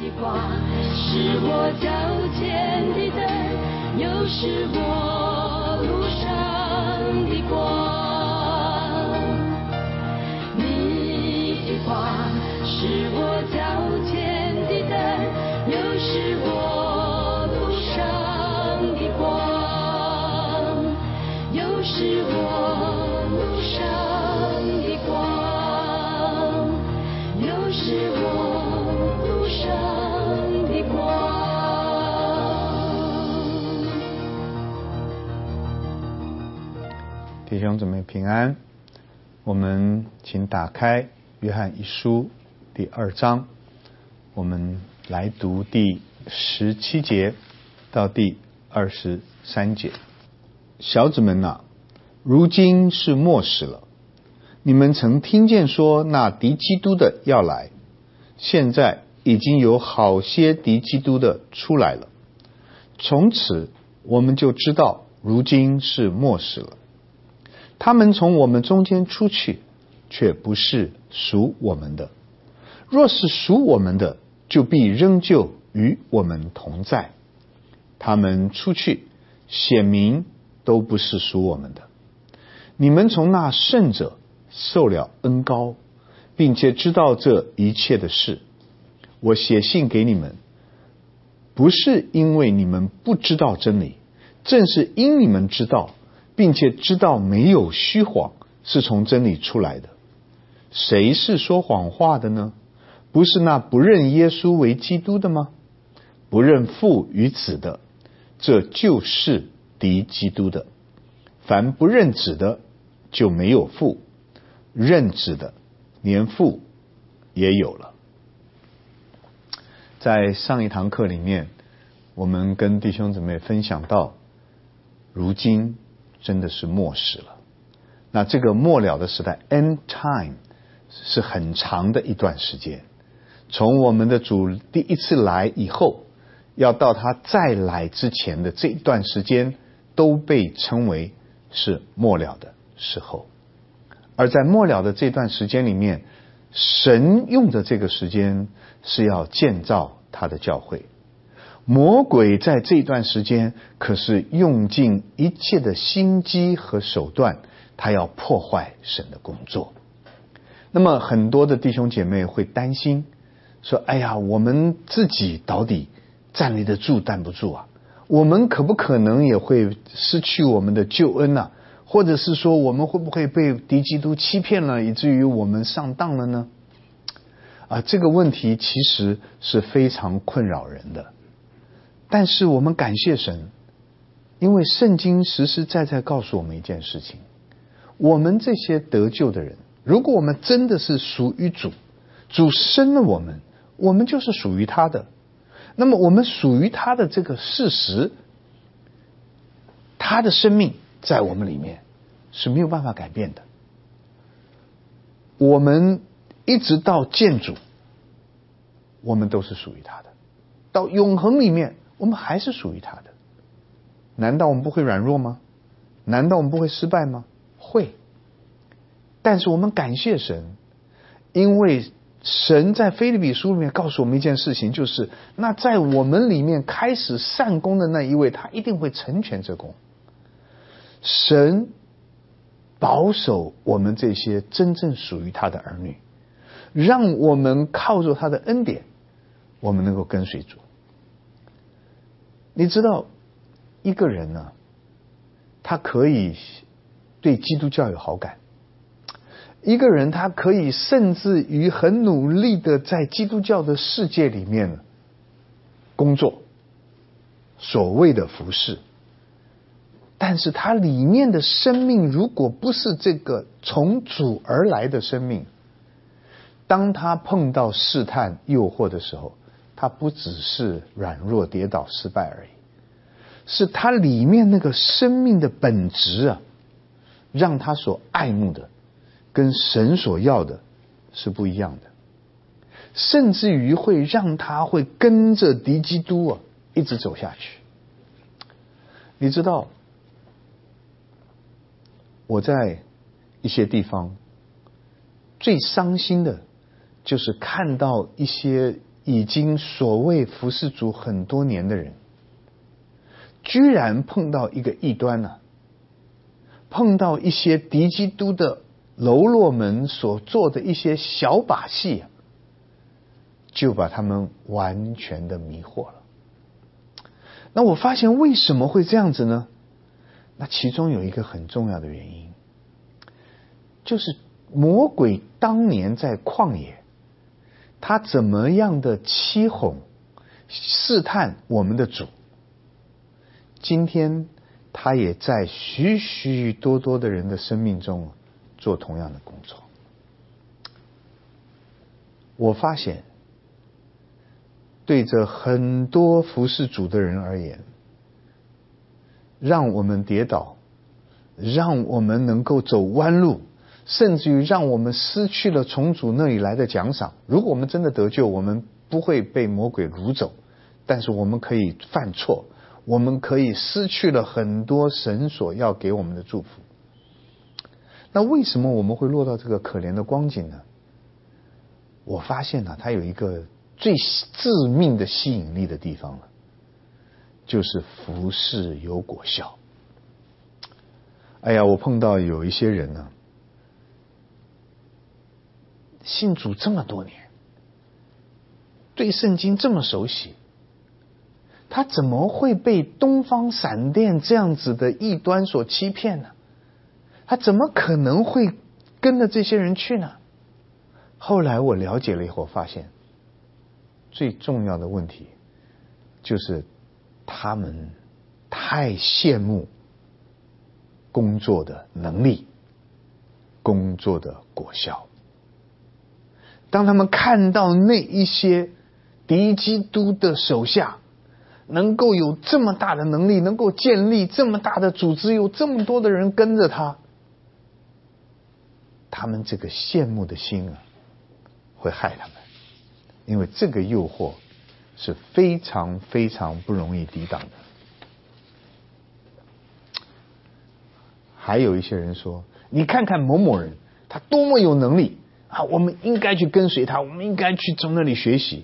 光，是我脚前的灯，又是我路上的光。你的光是我脚前的灯，又是我路上的光，又是我路上的光，又是我路上的光。 弟兄姊妹平安，我们请打开约翰一书第2章，我们来读第17节到第23节。小子们啊，如今是末时了。你们曾听见说那敌基督的要来，现在已经有好些敌基督的出来了。从此我们就知道如今是末时了。他们从我们中间出去，却不是属我们的。若是属我们的，就必仍旧与我们同在。他们出去，显明都不是属我们的。你们从那圣者受了恩膏，并且知道这一切的事。我写信给你们，不是因为你们不知道真理，正是因你们知道，并且知道没有虚谎，是从真理出来的。谁是说谎话的呢？不是那不认耶稣为基督的吗？不认父与子的，这就是敌基督的。凡不认子的，就没有父；认子的，连父也有了。在上一堂课里面，我们跟弟兄姊妹分享到，如今真的是末时了。那这个末了的时代 end time 是很长的一段时间，从我们的主第一次来以后，要到他再来之前的这一段时间，都被称为是末了的时候。而在末了的这段时间里面，神用的这个时间是要建造他的教会。魔鬼在这段时间可是用尽一切的心机和手段，他要破坏神的工作。那么很多的弟兄姐妹会担心说，哎呀，我们自己到底站立得住站不住啊？我们可不可能也会失去我们的救恩啊？或者是说我们会不会被敌基督欺骗了，以至于我们上当了呢？这个问题其实是非常困扰人的。但是我们感谢神，因为圣经实实在在告诉我们一件事情，我们这些得救的人，如果我们真的是属于主，主生了我们，我们就是属于他的。那么我们属于他的这个事实，他的生命在我们里面是没有办法改变的。我们一直到见主，我们都是属于他的，到永恒里面我们还是属于他的。难道我们不会软弱吗？难道我们不会失败吗？会。但是我们感谢神，因为神在腓立比书里面告诉我们一件事情，就是那在我们里面开始善功的那一位，他一定会成全这功。神保守我们这些真正属于他的儿女，让我们靠着他的恩典，我们能够跟随主。你知道一个人呢，他可以对基督教有好感，一个人他可以甚至于很努力的在基督教的世界里面工作，所谓的服事，但是他里面的生命如果不是这个从主而来的生命，当他碰到试探诱惑的时候，他不只是软弱跌倒失败而已，是他里面那个生命的本质让他所爱慕的跟神所要的是不一样的，甚至于会让他会跟着敌基督一直走下去。你知道我在一些地方最伤心的就是看到一些已经所谓服侍主很多年的人，居然碰到一个异端呢，碰到一些敌基督的喽啰们所做的一些小把戏，就把他们完全的迷惑了。那我发现为什么会这样子呢？那其中有一个很重要的原因，就是魔鬼当年在旷野，他怎么样的欺哄试探我们的主，今天他也在许许多多的人的生命中做同样的工作。我发现对着很多服侍主的人而言，让我们跌倒，让我们能够走弯路，甚至于让我们失去了从主那里来的奖赏。如果我们真的得救，我们不会被魔鬼掳走，但是我们可以犯错，我们可以失去了很多神所要给我们的祝福。那为什么我们会落到这个可怜的光景呢？我发现它有一个最致命的吸引力的地方了，就是服事有果效。哎呀，我碰到有一些人呢，信主这么多年，对圣经这么熟悉，他怎么会被东方闪电这样子的异端所欺骗呢？他怎么可能会跟着这些人去呢？后来我了解了以后发现，最重要的问题就是他们太羡慕工作的能力，工作的果效。当他们看到那一些敌基督的手下能够有这么大的能力，能够建立这么大的组织，有这么多的人跟着他，他们这个羡慕的心会害他们。因为这个诱惑是非常非常不容易抵挡的。还有一些人说，你看看某某人，他多么有能力啊，我们应该去跟随他，我们应该去从那里学习。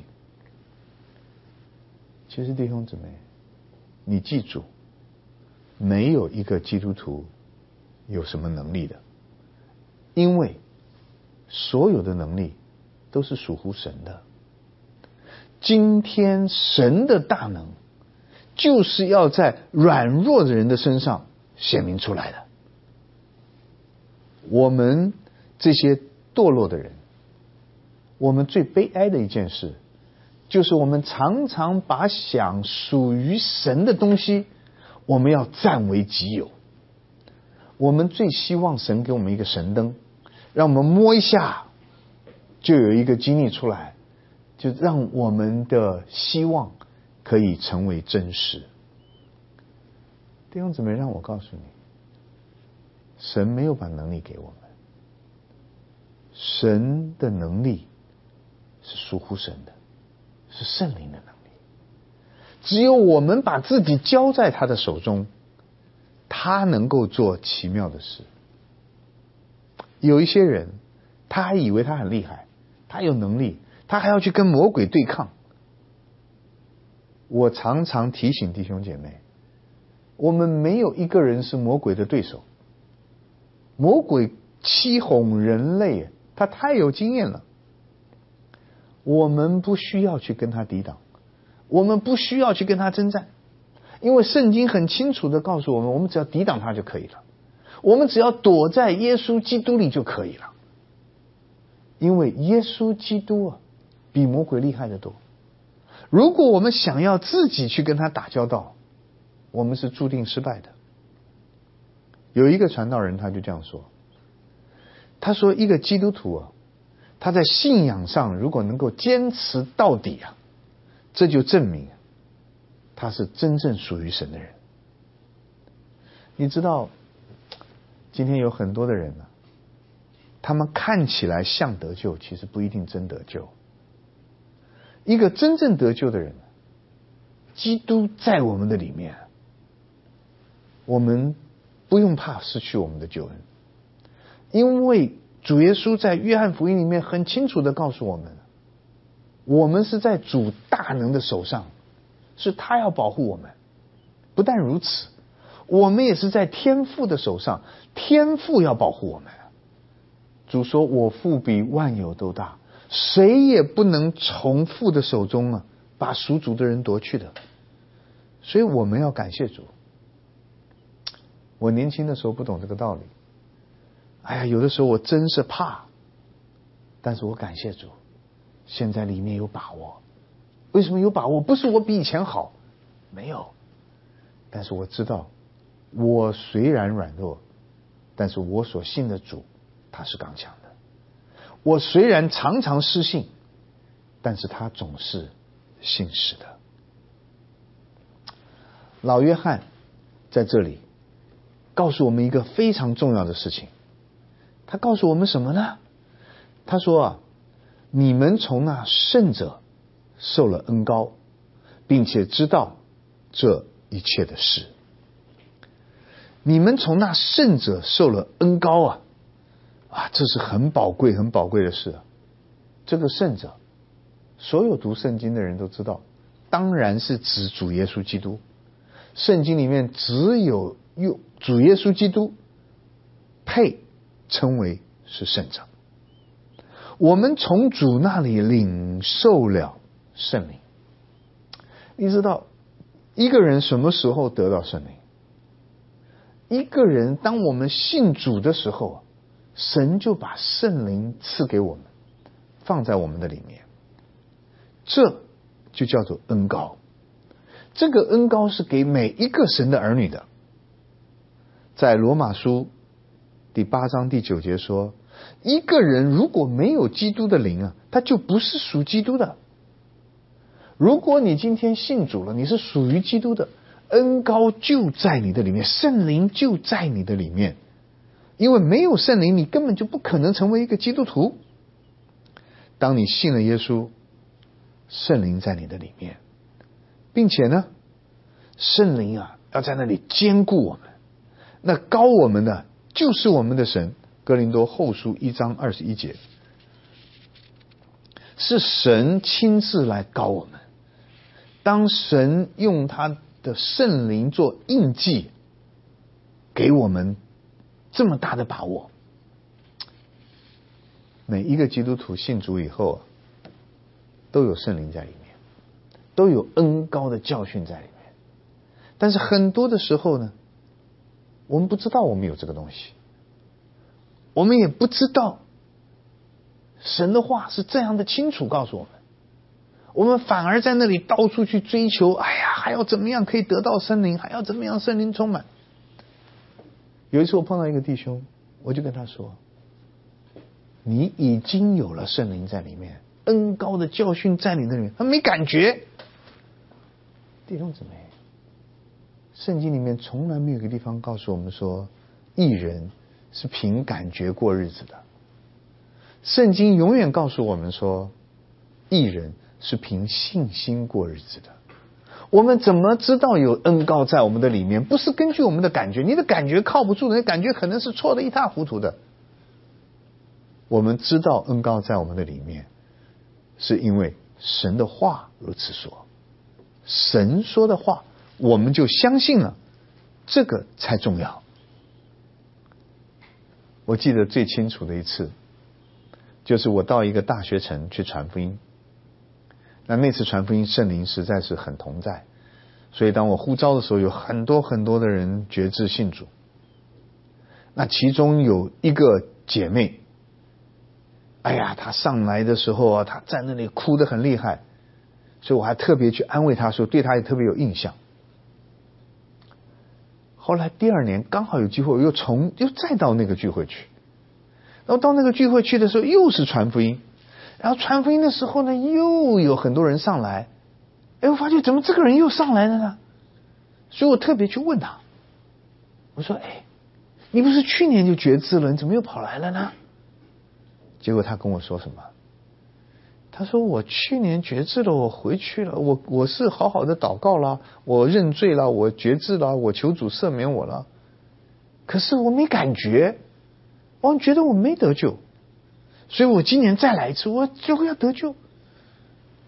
其实弟兄姊妹，你记住，没有一个基督徒有什么能力的，因为所有的能力都是属乎神的。今天神的大能就是要在软弱的人的身上显明出来的。我们这些堕落的人，我们最悲哀的一件事，就是我们常常把想属于神的东西，我们要占为己有。我们最希望神给我们一个神灯，让我们摸一下就有一个经历出来，就让我们的希望可以成为真实。弟兄姊妹，让我告诉你，神没有把能力给我们，神的能力是属乎神的，是圣灵的能力。只有我们把自己交在他的手中，他能够做奇妙的事。有一些人，他还以为他很厉害，他有能力，他还要去跟魔鬼对抗。我常常提醒弟兄姐妹，我们没有一个人是魔鬼的对手。魔鬼欺哄人类，他太有经验了。我们不需要去跟他抵挡，我们不需要去跟他征战，因为圣经很清楚的告诉我们，我们只要抵挡他就可以了，我们只要躲在耶稣基督里就可以了。因为耶稣基督比魔鬼厉害得多。如果我们想要自己去跟他打交道，我们是注定失败的。有一个传道人他就这样说，他说一个基督徒他在信仰上如果能够坚持到底这就证明他是真正属于神的人。你知道今天有很多的人他们看起来像得救，其实不一定真得救。一个真正得救的人，基督在我们的里面，我们不用怕失去我们的救恩，因为主耶稣在约翰福音里面很清楚的告诉我们， 我们是在主大能的手上，是他要保护我们。不但如此，我们也是在天父的手上，天父要保护我们。主说，我父比万有都大，谁也不能从父的手中把属主的人夺去的。所以我们要感谢主。我年轻的时候不懂这个道理，有的时候我真是怕，但是我感谢主，现在里面有把握。为什么有把握？不是我比以前好，没有，但是我知道，我虽然软弱，但是我所信的主他是刚强的。我虽然常常失信，但是他总是信实的。老约翰在这里告诉我们一个非常重要的事情，他告诉我们什么呢？他说你们从那圣者受了恩膏，并且知道这一切的事。你们从那圣者受了恩膏这是很宝贵很宝贵的事这个圣者，所有读圣经的人都知道，当然是指主耶稣基督。圣经里面只有主耶稣基督配称为是圣者。我们从主那里领受了圣灵。你知道一个人什么时候得到圣灵？一个人当我们信主的时候，神就把圣灵赐给我们，放在我们的里面，这就叫做恩膏。这个恩膏是给每一个神的儿女的。在罗马书第8章第9节说，一个人如果没有基督的灵他就不是属基督的。如果你今天信主了，你是属于基督的，恩膏就在你的里面，圣灵就在你的里面。因为没有圣灵，你根本就不可能成为一个基督徒。当你信了耶稣，圣灵在你的里面，并且呢，圣灵要在那里坚固我们。那膏我们的就是我们的神。哥林多后书1章21节，是神亲自来膏我们。当神用他的圣灵做印记，给我们这么大的把握。每一个基督徒信主以后都有圣灵在里面，都有恩膏的教训在里面。但是很多的时候呢，我们不知道我们有这个东西，我们也不知道神的话是这样的清楚告诉我们，我们反而在那里到处去追求，还要怎么样可以得到圣灵，还要怎么样圣灵充满。有一次我碰到一个弟兄，我就跟他说，你已经有了圣灵在里面，恩膏的教训在你那里面，他没感觉。弟兄姊妹，圣经里面从来没有一个地方告诉我们说义人是凭感觉过日子的。圣经永远告诉我们说义人是凭信心过日子的。我们怎么知道有恩膏在我们的里面？不是根据我们的感觉，你的感觉靠不住的，你的感觉可能是错的一塌糊涂的。我们知道恩膏在我们的里面，是因为神的话如此说，神说的话我们就相信了，这个才重要。我记得最清楚的一次，就是我到一个大学城去传福音。那次传福音，圣灵实在是很同在，所以当我呼召的时候，有很多很多的人决志信主。那其中有一个姐妹，她上来的时候她在那里哭得很厉害，所以我还特别去安慰她，说对她也特别有印象。后来第2年刚好有机会，我又再到那个聚会去，然后到那个聚会去的时候又是传福音，然后传福音的时候呢，又有很多人上来，我发现怎么这个人又上来了呢？所以我特别去问他，我说你不是去年就决志了，你怎么又跑来了呢？结果他跟我说什么？他说我去年决志了，我回去了，我是好好的祷告了，我认罪了，我决志了，我求主赦免我了，可是我没感觉，我觉得我没得救，所以我今年再来一次，我就会要得救。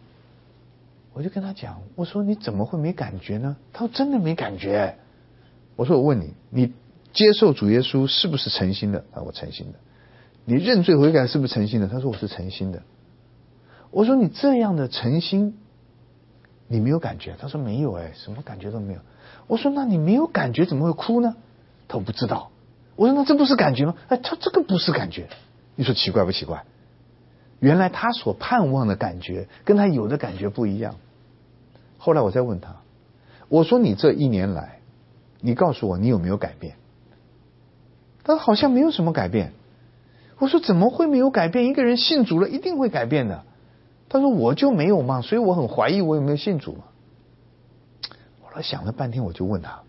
我就跟他讲，我说你怎么会没感觉呢？他说真的没感觉。我说我问你，你接受主耶稣是不是诚心的？他说我诚心的。你认罪悔改是不是诚心的？他说我是诚心的。我说你这样的诚心，你没有感觉？他说没有什么感觉都没有。我说那你没有感觉怎么会哭呢？他说不知道。我说那这不是感觉吗？他这个不是感觉。你说奇怪不奇怪？原来他所盼望的感觉跟他有的感觉不一样。后来我再问他，我说你这1年来，你告诉我你有没有改变？他说好像没有什么改变。我说怎么会没有改变？一个人信主了一定会改变的。他说我就没有嘛，所以我很怀疑我有没有信主嘛。我想了半天，我就问他，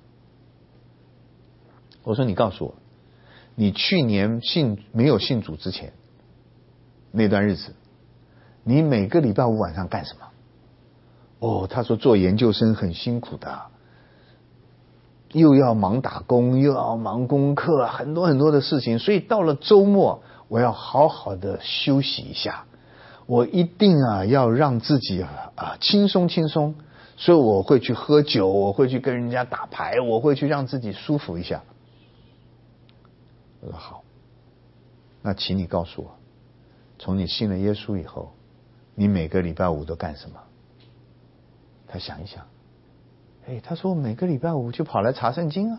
我说你告诉我，你去年没有信主之前那段日子，你每个礼拜5晚上干什么？他说做研究生很辛苦的，又要忙打工，又要忙功课，很多很多的事情，所以到了周末我要好好的休息一下，我一定要让自己轻松轻松，所以我会去喝酒，我会去跟人家打牌，我会去让自己舒服一下。我说好，那请你告诉我，从你信了耶稣以后，你每个礼拜5都干什么？他想一想，他说每个礼拜5就跑来查圣经啊。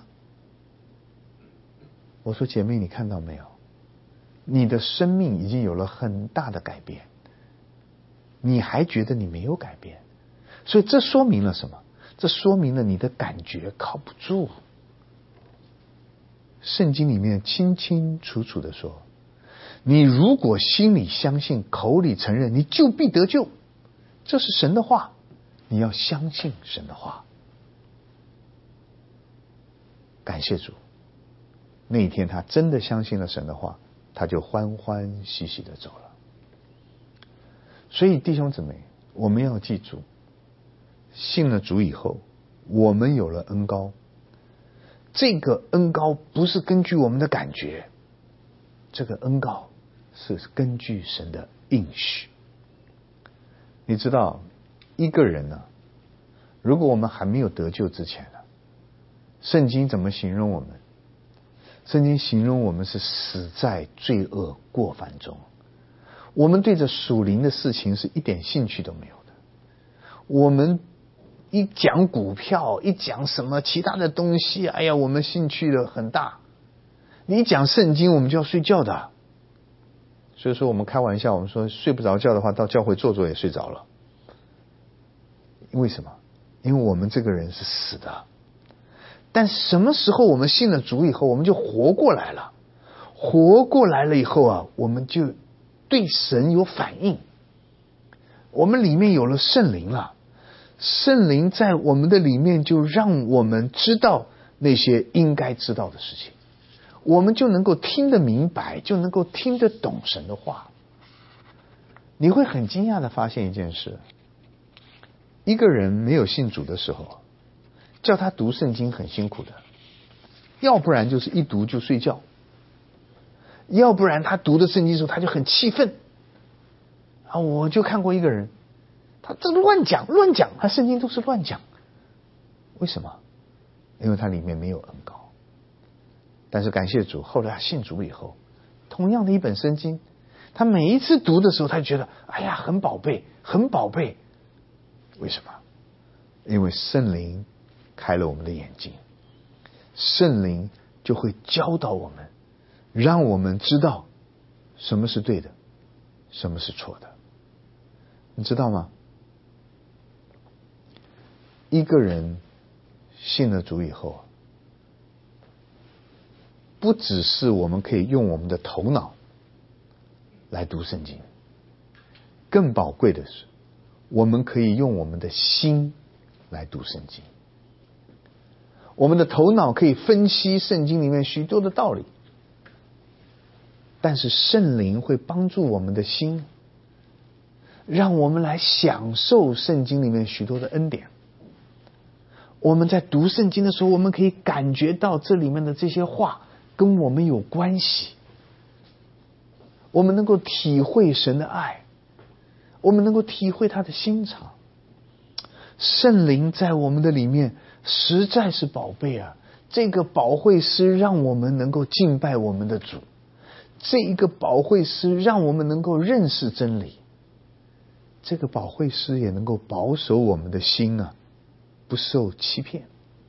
我说姐妹，你看到没有？你的生命已经有了很大的改变，你还觉得你没有改变，所以这说明了什么？这说明了你的感觉靠不住。圣经里面清清楚楚的说，你如果心里相信，口里承认，你就必得救。这是神的话，你要相信神的话。感谢主，那一天他真的相信了神的话，他就欢欢喜喜的走了。所以弟兄姊妹，我们要记住，信了主以后，我们有了恩膏。这个恩膏不是根据我们的感觉，这个恩膏是根据神的应许。你知道一个人呢，如果我们还没有得救之前呢，圣经怎么形容我们？圣经形容我们是死在罪恶过犯中，我们对着属灵的事情是一点兴趣都没有的。我们一讲股票，一讲什么其他的东西，哎呀，我们兴趣的很大。你讲圣经，我们就要睡觉的。所以说我们开玩笑，我们说睡不着觉的话，到教会坐坐也睡着了。为什么？因为我们这个人是死的。但什么时候我们信了主以后，我们就活过来了。活过来了以后我们就对神有反应。我们里面有了圣灵了，圣灵在我们的里面就让我们知道那些应该知道的事情，我们就能够听得明白，就能够听得懂神的话。你会很惊讶的发现一件事，一个人没有信主的时候，叫他读圣经很辛苦的，要不然就是一读就睡觉，要不然他读的圣经的时候他就很气愤我就看过一个人，他这乱讲，他圣经都是乱讲。为什么？因为他里面没有恩膏。但是感谢主，后来他信主以后，同样的一本圣经，他每一次读的时候，他就觉得哎呀很宝贝，很宝贝。为什么？因为圣灵开了我们的眼睛，圣灵就会教导我们，让我们知道什么是对的，什么是错的。你知道吗？一个人信了主以后，不只是我们可以用我们的头脑来读圣经，更宝贵的是我们可以用我们的心来读圣经。我们的头脑可以分析圣经里面许多的道理，但是圣灵会帮助我们的心，让我们来享受圣经里面许多的恩典。我们在读圣经的时候，我们可以感觉到这里面的这些话跟我们有关系，我们能够体会神的爱，我们能够体会他的心肠。 圣灵在我们的里面实在是宝贝啊！这个保惠师让我们能够敬拜我们的主，这一个保惠师让我们能够认识真理，这个保惠师也能够保守我们的心啊，不受欺骗。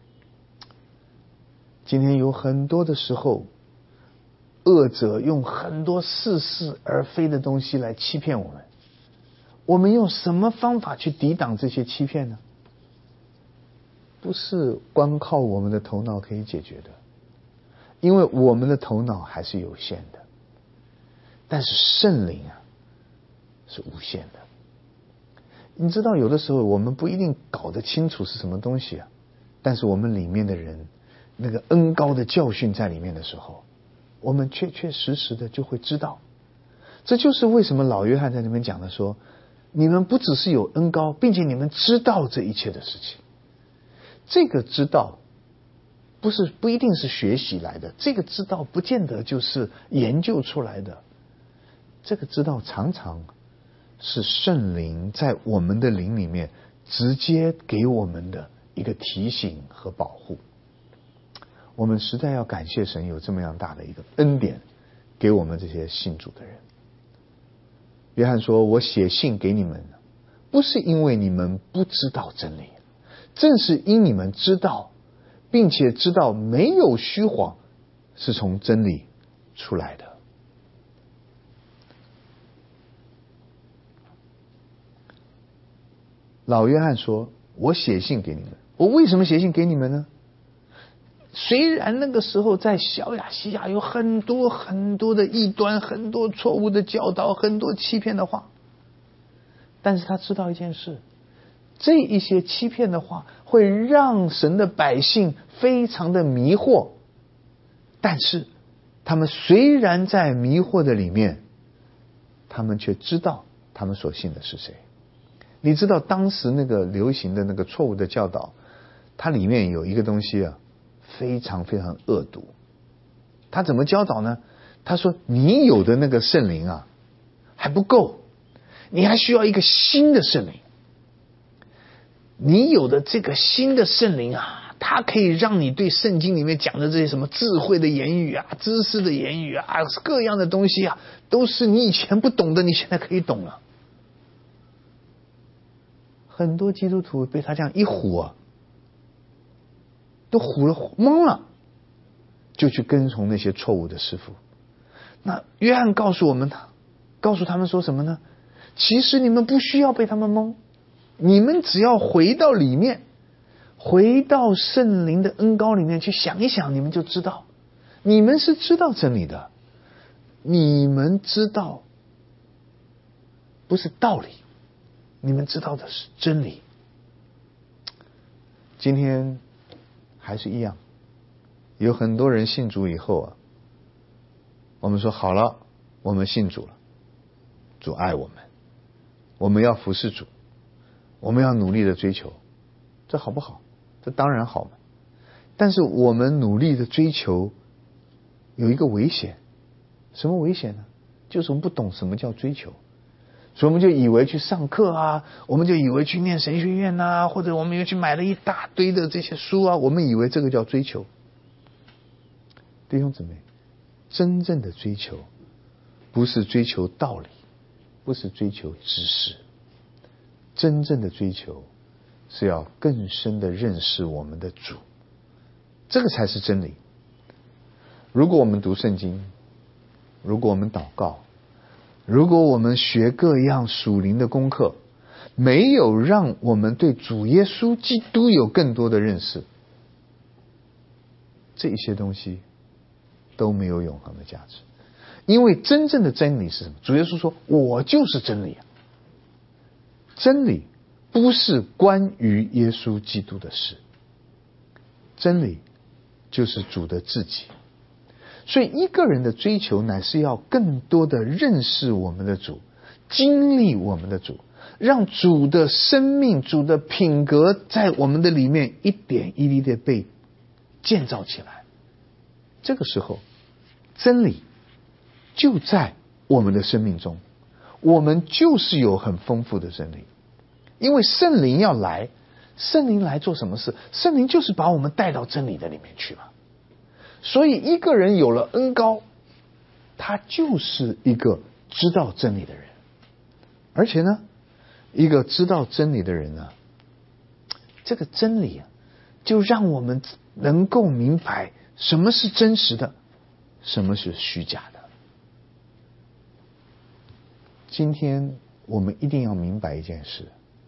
今天有很多的时候，恶者用很多似是而非的东西来欺骗我们，我们用什么方法去抵挡这些欺骗呢？不是光靠我们的头脑可以解决的，因为我们的头脑还是有限的，但是圣灵啊是无限的。你知道有的时候我们不一定搞得清楚是什么东西啊，但是我们里面的人那个恩膏的教训在里面的时候，我们确确实实的就会知道。这就是为什么老约翰在那边讲的说，你们不只是有恩膏，并且你们知道这一切的事情。这个知道不一定是学习来的，这个知道不见得就是研究出来的，这个知道常常是圣灵在我们的灵里面直接给我们的一个提醒和保护。我们实在要感谢神有这么样大的一个恩典给我们这些信主的人。约翰说，我写信给你们，不是因为你们不知道真理，正是因你们知道，并且知道没有虚谎是从真理出来的。老约翰说，我写信给你们，我为什么写信给你们呢？虽然那个时候在小亚细亚有很多很多的异端，很多错误的教导，很多欺骗的话，但是他知道一件事，这一些欺骗的话会让神的百姓非常的迷惑，但是他们虽然在迷惑的里面，他们却知道他们所信的是谁。你知道当时那个流行的那个错误的教导，它里面有一个东西啊，非常非常恶毒。他怎么教导呢？他说，你有的那个圣灵啊还不够，你还需要一个新的圣灵。你有的这个新的圣灵啊，它可以让你对圣经里面讲的这些什么智慧的言语啊，知识的言语啊，各样的东西啊，都是你以前不懂的，你现在可以懂了。很多基督徒被他这样一唬啊，都唬了懵了，就去跟从那些错误的师傅。那约翰告诉他们说什么呢？其实你们不需要被他们蒙，你们只要回到里面，回到圣灵的恩膏里面去想一想，你们就知道，你们是知道真理的，你们知道不是道理，你们知道的是真理。今天还是一样，有很多人信主以后啊，我们说好了，我们信主了，主爱我们，我们要服侍主，我们要努力的追求，这好不好？这当然好嘛。但是我们努力的追求有一个危险，什么危险呢？就是我们不懂什么叫追求，所以我们就以为去上课啊，我们就以为去念神学院啊，或者我们又去买了一大堆的这些书啊，我们以为这个叫追求。弟兄姊妹，真正的追求不是追求道理，不是追求知识，真正的追求是要更深的认识我们的主，这个才是真理。如果我们读圣经，如果我们祷告，如果我们学各样属灵的功课，没有让我们对主耶稣基督有更多的认识，这些东西都没有永恒的价值。因为真正的真理是什么？主耶稣说，我就是真理啊。真理不是关于耶稣基督的事，真理就是主的自己。所以一个人的追求乃是要更多的认识我们的主，经历我们的主，让主的生命，主的品格在我们的里面一点一滴的被建造起来。这个时候真理就在我们的生命中，我们就是有很丰富的真理。因为圣灵要来， 圣灵来做什么事？圣灵就是把我们带到真理的里面去嘛。所以一个人有了恩膏，他就是一个知道真理的人。而且呢，一个知道真理的人呢，这个真理就让我们能够明白什么是真实的，什么是虚假的。今天我们一定要明白一件事，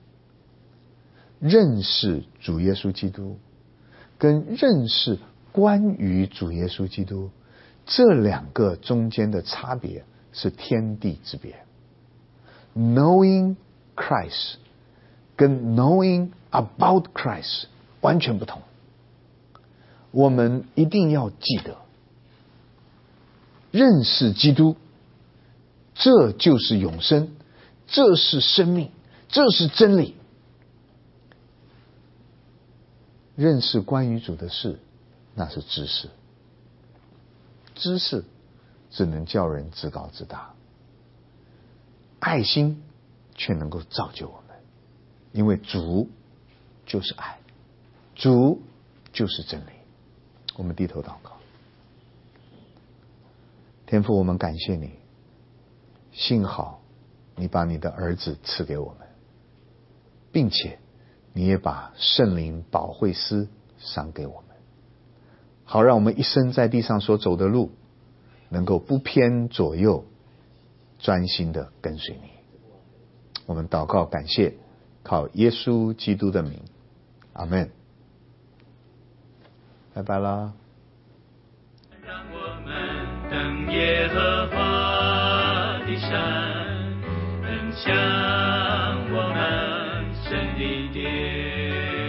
认识主耶稣基督跟认识关于主耶稣基督，这两个中间的差别是天地之别。Knowing Christ 跟 knowing about Christ 完全不同。我们一定要记得，认识基督，这就是永生，这是生命，这是真理。认识关于主的事，那是知识。知识只能叫人自高自大，爱心却能够造就我们，因为主就是爱，主就是真理。我们低头祷告。天父，我们感谢你，幸好你把你的儿子赐给我们，并且你也把圣灵保惠师赏给我们，好让我们一生在地上所走的路能够不偏左右，专心的跟随你。我们祷告感谢，靠耶稣基督的名，阿们。拜拜啦。 让我们等耶和华的山，奔向我们神的殿。